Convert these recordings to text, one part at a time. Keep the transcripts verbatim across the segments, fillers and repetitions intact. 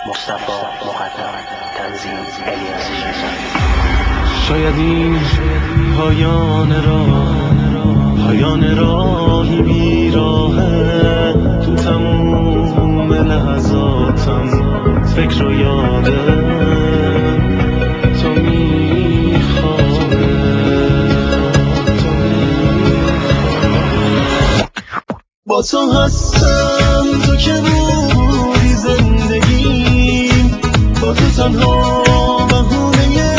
مصطفی مقدم. تنظیم الیاس. شاید این پایان راه، پایان راهی بیراهه. تو تموم لحظاتم فکر و یاده تو میخواره، تو میخواره. با تو هستم، تو که بودی زندگیم، با تو تنها بهونه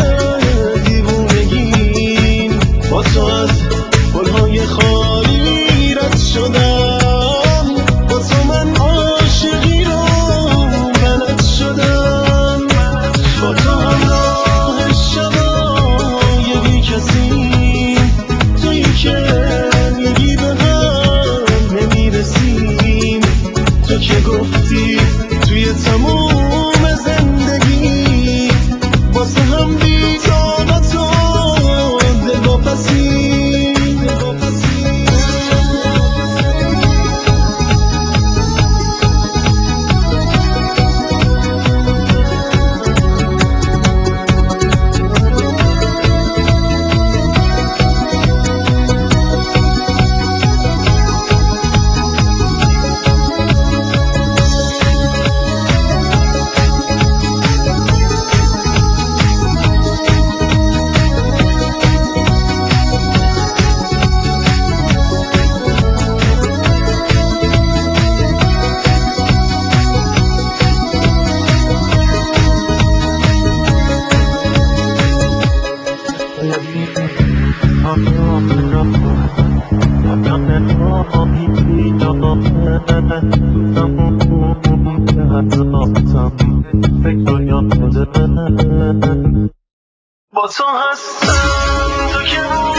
دیوونگیم. با تو از گلهای خالی رد شدم، با تو من عاشقی رو بلد شدم. با تو همراه شبای بی کسیم، تویی که میگی به هم نمیرسیم. تو که گفتی توی تموم زندگی واسه هم بی طاقت و دلواپسیم. با تو هستم، تو که